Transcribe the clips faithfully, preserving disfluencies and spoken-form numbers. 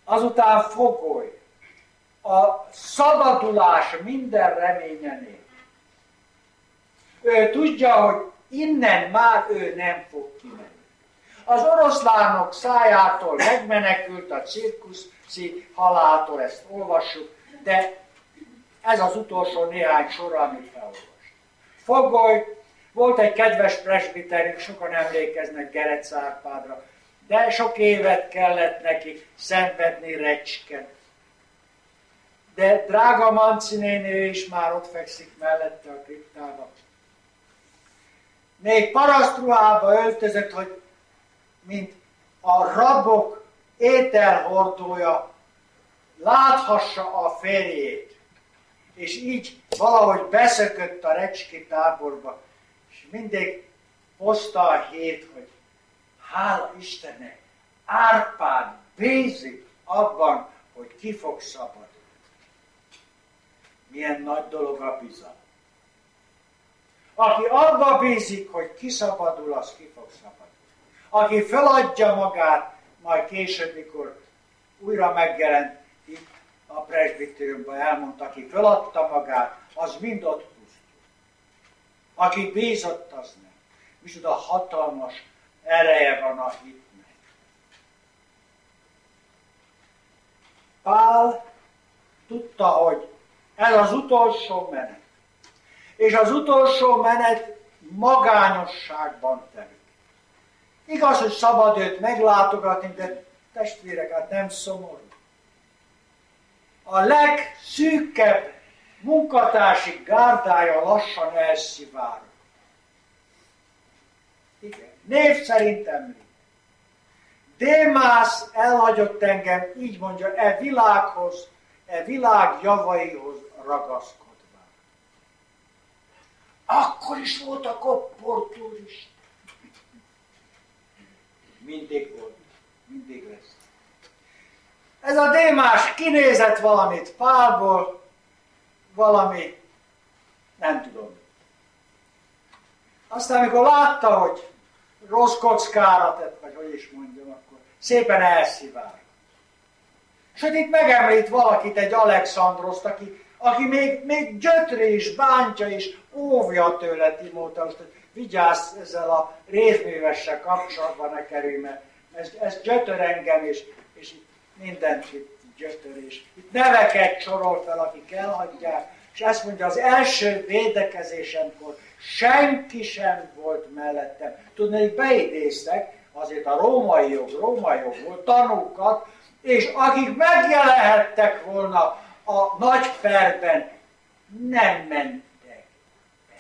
Azután fogoly. A szabadulás minden reményenél. Ő tudja, hogy innen már ő nem fog kimenni. Az oroszlánok szájától megmenekült a cirkuszi haláltól, ezt olvassuk, de ez az utolsó néhány sor, amit felolvast. Fogoly, volt egy kedves presbiterünk, sokan emlékeznek Gerec Árpádra, de sok évet kellett neki szenvedni Recsken. De drága Manci néni is már ott fekszik mellette a kriptában. Még parasztruhába öltözött, hogy mint a rabok ételhordója láthassa a férjét. És így valahogy beszökött a recski táborba, és mindig hozta a hét, hogy hála Istennek, Árpád bízik abban, hogy ki fog szabadulni. Milyen nagy dolog a bizalom. Aki abba bízik, hogy kiszabadul, az ki fog szabadulni. Aki feladja magát, majd később, mikor újra megjelent itt a presbitériumban, elmondta, aki feladta magát, az mind ott pusztul. Aki bízott, az nem. Micsoda hatalmas ereje van a hitnek. Pál tudta, hogy ez az utolsó menet. És az utolsó menet magányosságban telik. Igaz, hogy szabad őt meglátogatni, de testvérek, hát nem szomorú. A legszűkebb munkatársi gárdája lassan elszivárog. Igen, név szerint említ. Démász elhagyott engem, így mondja, e világhoz, e világ javaihoz ragaszkodva. Akkor is voltak opportunist. Mindig volt, mindig lesz. Ez a Démás kinézett valamit Pálból, valami, nem tudom. Aztán, amikor látta, hogy rossz kockára tett, vagy hogy is mondjam, akkor szépen elszivárgott. Sőt, itt megemlít valakit, egy Alexandroszt, aki, aki még, még gyötri is, bántja is, óvja tőle Timóteust, hogy vigyázz ezzel a rézművessel kapcsolatban ne kerülj, mert ez, ez gyötör engem, és, és itt mindent itt gyötör, és itt neveket sorol fel, akik elhagyják, és ezt mondja, az első védekezésemkor senki sem volt mellettem. Tudni, hogy beidéztek, azért a római jog, római jog volt, tanúkat, és akik megjelenhettek volna a nagy perben, nem mentek el.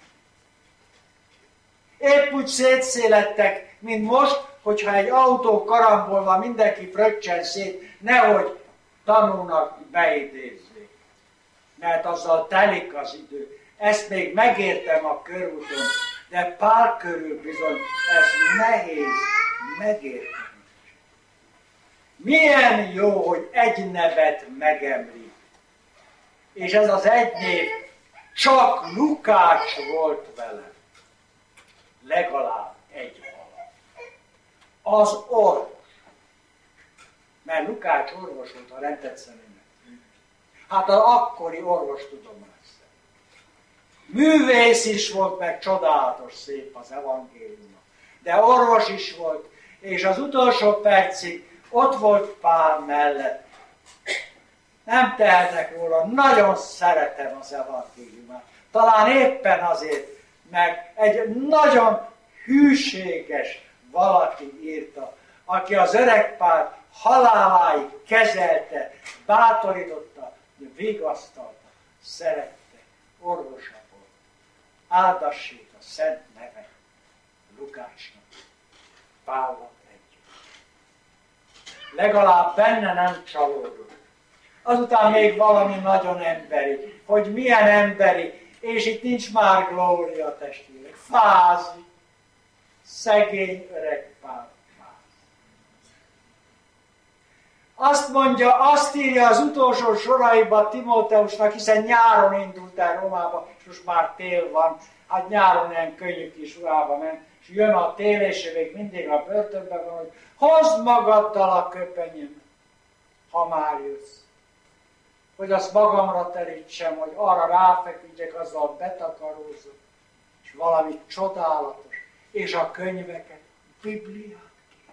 Épp úgy szétszélettek, mint most, hogyha egy autó karambolva mindenki fröccsen szét, nehogy tanulnak beidézzék. Mert azzal telik az idő. Ezt még megértem a körúton, de Pál körül bizony ez nehéz megérteni. Milyen jó, hogy egy nevet megemlít. És ez az egy név csak Lukács volt vele. Legalább egy vala. Az orvos. Mert Lukács orvos volt, ha nem tetszene meg. Hát az akkori orvostudomány. Művész is volt, meg csodálatos szép az evangélium. De orvos is volt, és az utolsó percig ott volt Pál mellett. Nem tehetek róla, nagyon szeretem az evangéliumát. Talán éppen azért, mert egy nagyon hűséges valaki írta, aki az öreg Pál haláláig kezelte, bátorította, vigasztalta, szerette, orvosa. Áldassék a szent neve Lukácsnak, Pálnak együtt. Legalább benne nem csalódott. Azután még valami nagyon emberi, hogy milyen emberi, és itt nincs már glória, testvérek. Fázi, szegény öreg Pál. Azt mondja, azt írja az utolsó soraiban Timóteusnak, hiszen nyáron indult el Rómába, és most már tél van, hát nyáron ilyen könnyű kis ruhába ment, és jön a tél, és még mindig a börtönben van, hogy hozd magaddal a köpenyem. ha már jössz. Hogy azt magamra terítsem, hogy arra ráfeküdjek, azzal betakarózom, és valami csodálatos, és a könyveket, Bibliát.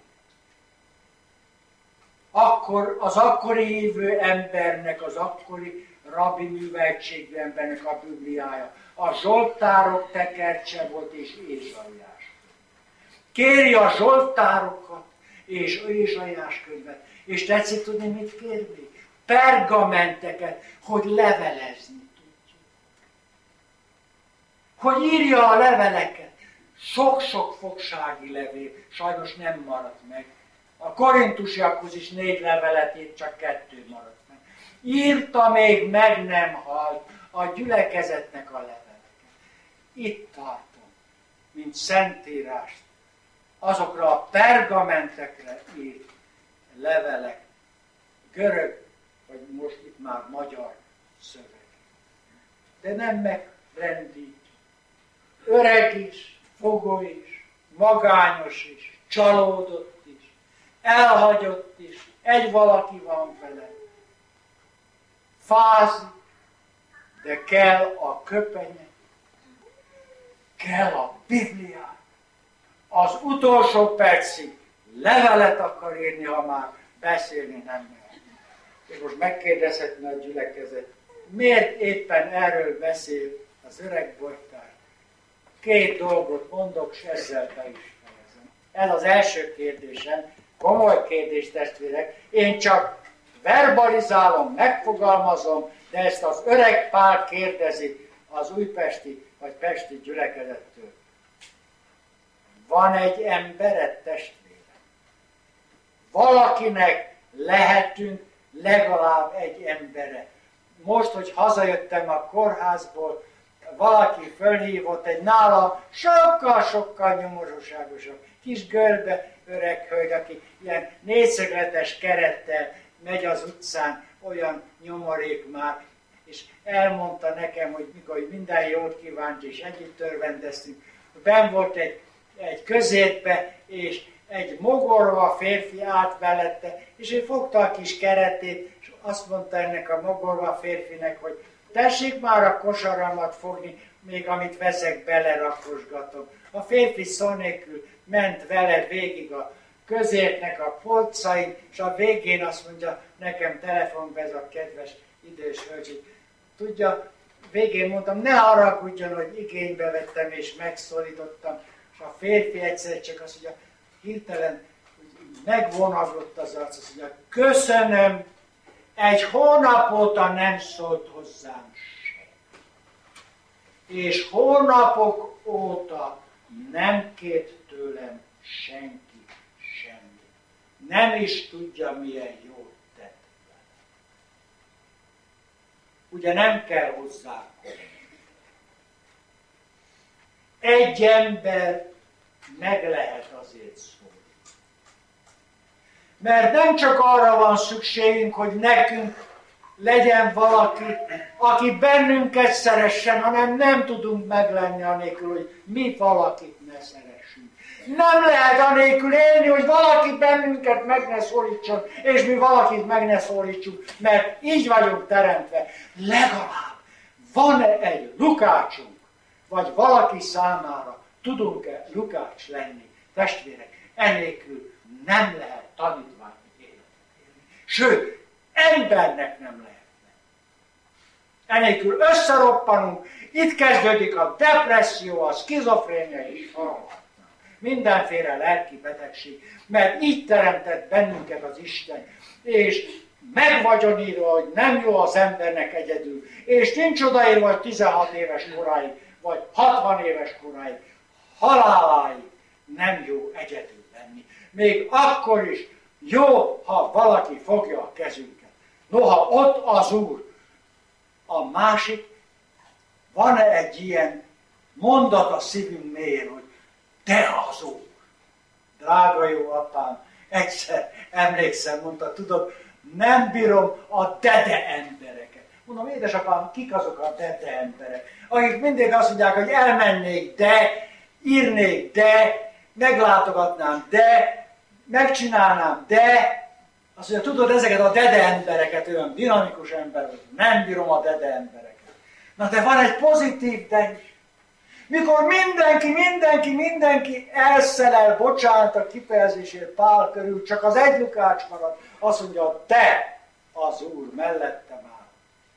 Akkor az akkori hívő embernek, az akkori rabbi műveltségű embernek a Bibliája, a Zsoltárok tekercse volt és Ézsaiás. Kéri a Zsoltárokat és Ézsaiás könyvet. És tetszik tudni, mit kér még? Pergamenteket, hogy levelezni tudjuk. Hogy írja a leveleket. Sok-sok fogsági levél, sajnos nem maradt meg. A korintusiakhoz is négy levelet írt, csak kettő maradt meg. Írta, még meg nem halt a gyülekezetnek a leveleket. Itt tartom, mint szentírást, azokra a pergamentekre írt levelek, görög, vagy most itt már magyar szöveg. De nem megrendít. Öreg is, fogó is, magányos is, csalódott is, elhagyott is, egy valaki van vele. Fázik, de kell a köpenye, kell a Bibliát. Az utolsó percig levelet akar írni, ha már beszélni nem lehet. És most megkérdezhetne a gyülekezet, miért éppen erről beszél az öreg bojtár? Két dolgot mondok, és ezzel be is fejezem. Ez az első kérdésem, komoly kérdés, testvérek. Én csak verbalizálom, megfogalmazom, de ezt az öreg Pál kérdezi az újpesti vagy pesti gyülekezettől. Van egy embered, testvérem? Valakinek lehetünk legalább egy embere. Most, hogy hazajöttem a kórházból, valaki fölhívott egy nálam sokkal-sokkal nyomorúságosabb kis görbe öreg hölgy, aki ilyen négyszögletes kerettel megy az utcán, olyan nyomorék már, és elmondta nekem, hogy mikor minden jót kívánt, és együtt örvendeztünk. Ben volt egy, egy közértbe, és egy mogorva férfi állt mellette, és ő fogta a kis keretét, és azt mondta ennek a mogorva férfinek, hogy tessék már a kosaramat fogni, még amit veszek, belerakosgatom. A férfi szó nélkül ment vele végig a közértnek a polcain, és a végén azt mondja nekem telefonban ez a kedves idős hölgy, tudja, végén mondtam, ne haragudjon, hogy igénybe vettem és megszólítottam, és a férfi egyszer csak azt mondja, hirtelen megvonaglott az arc, azt mondja, köszönöm, egy hónap óta nem szólt hozzám se. És hónapok óta nem kért tőlem senki semmit. Nem is tudja, milyen jót tett vele. Ugye nem kell hozzá. Egy ember meg lehet azért szólni. Mert nem csak arra van szükségünk, hogy nekünk legyen valaki, aki bennünket szeressen, hanem nem tudunk meglenni anélkül, hogy mi valakit ne szeressünk. Nem lehet anélkül élni, hogy valaki bennünket meg ne szólítson, és mi valakit meg ne szólítsunk, mert így vagyunk teremtve. Legalább van-e egy Lukácsunk, vagy valaki számára tudunk-e Lukács lenni? Testvérek, enélkül nem lehet tanítványi életet élni. Sőt, embernek nem lehet. Enélkül összeroppanunk, itt kezdődik a depresszió, a szkizofrénia és sorolhatnám. Mindenféle lelki betegség, mert így teremtett bennünket az Isten, és meg vagyon írva, hogy nem jó az embernek egyedül, és nincs odaírva, hogy tizenhat éves koráig, vagy hatvan éves koráig, haláláig nem jó egyedül lenni. Még akkor is jó, ha valaki fogja a kezünket. Noha ott az Úr. A másik, van-e egy ilyen mondat a szívünk mélyén, hogy te az Úr. Drága jó apám, egyszer emlékszem, mondta, tudod, nem bírom a dede embereket. Mondom, édesapám, kik azok a dede emberek? Akik mindig azt mondják, hogy elmennék, de, írnék, de, meglátogatnám, de, megcsinálnám, de, Azt mondja, tudod, ezeket a dede embereket, olyan dinamikus ember, nem bírom a dede embereket. Na de van egy pozitív de is. Mikor mindenki, mindenki, mindenki elszelel, bocsánat a kifejezésért Pál körül, csak az egy Lukács marad, azt mondja, de az Úr mellettem áll.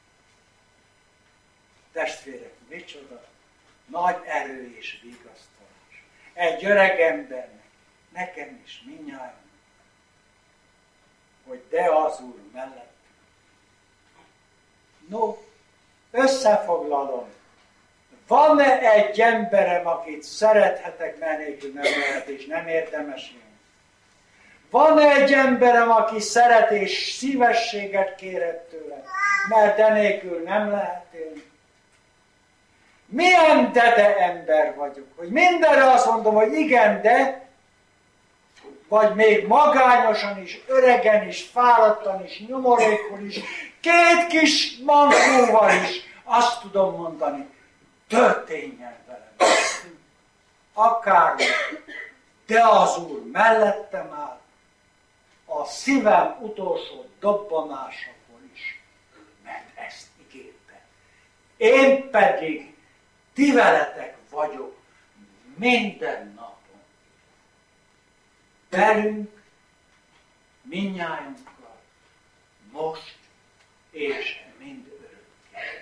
Testvérek, micsoda nagy erő és vigasztalás. Egy öreg embernek, nekem is, mindnyáján, hogy de az Úr mellettem. No, összefoglalom. Van-e egy emberem, akit szerethetek, mert nélkül nem lehet, és nem érdemes élni? Van-e egy emberem, aki szeret és szívességet kérett tőle, mert de nélkül nem lehet élni? Milyen dede ember vagyok, hogy mindenre azt mondom, hogy igen, de, vagy még magányosan is, öregen is, fáradtan is, nyomorékon is, két kis mankóval is azt tudom mondani, történjen velem. Akármi, de az Úr mellettem áll, a szívem utolsó dobbanásakor is, mert ezt ígérte. Én pedig ti veletek vagyok minden napon. Velünk, mindnyájunkkal, most és mind örökké.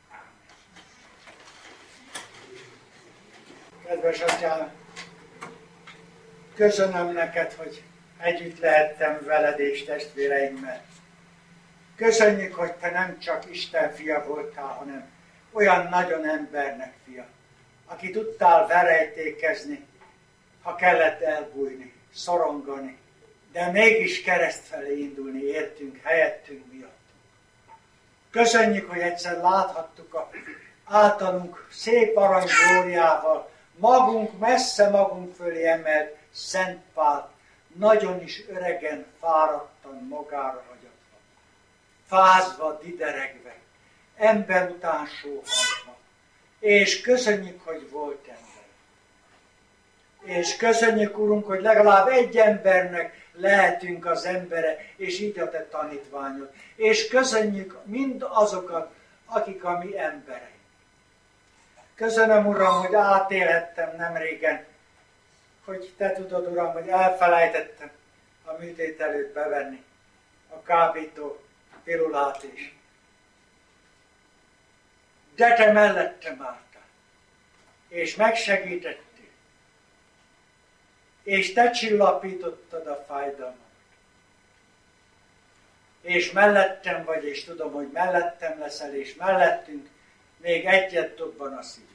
Kedves Atyám, köszönöm neked, hogy együtt lehettem veled és testvéreimmel. Köszönjük, hogy te nem csak Isten fia voltál, hanem olyan nagyon embernek fia, aki tudtál verejtékezni, ha kellett elbújni, szorongani, de mégis kereszt felé indulni értünk, helyettünk, miattunk. Köszönjük, hogy egyszer láthattuk a általunk szép arany glóriával, magunk, messze magunk fölé emelt Szent Pált, nagyon is öregen, fáradtan, magára hagyatva, fázva, dideregve, ember után sóhajtva. És köszönjük, hogy volt ember. És köszönjük, Urunk, hogy legalább egy embernek lehetünk az embere, és így a te tanítványod. És köszönjük mind azokat, akik a mi embereink. Köszönöm, Uram, hogy átélhettem nemrégen, hogy te tudod, Uram, hogy elfelejtettem a műtét előtt bevenni a kábító pirulát is. De te mellettem álltál, és megsegítettél, és te csillapítottad a fájdalmat. És mellettem vagy, és tudom, hogy mellettem leszel, és mellettünk még egyet dobban a szívünk.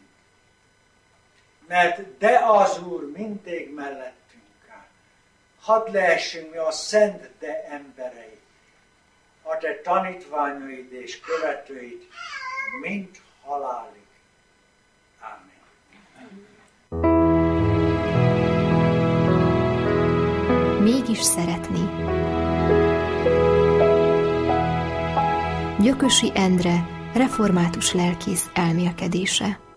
Mert de az Úr mindig mellettünk áll. Hadd lehessünk mi a szent de emberei, a te tanítványaid és követőid, mint halálig. Ámen. Mégis szeretni. Gyökösi Endre, református lelkész elmélkedése.